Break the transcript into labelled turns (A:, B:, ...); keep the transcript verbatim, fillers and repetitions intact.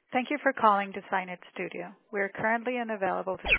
A: Thank you for calling Design It Studio. We are currently unavailable to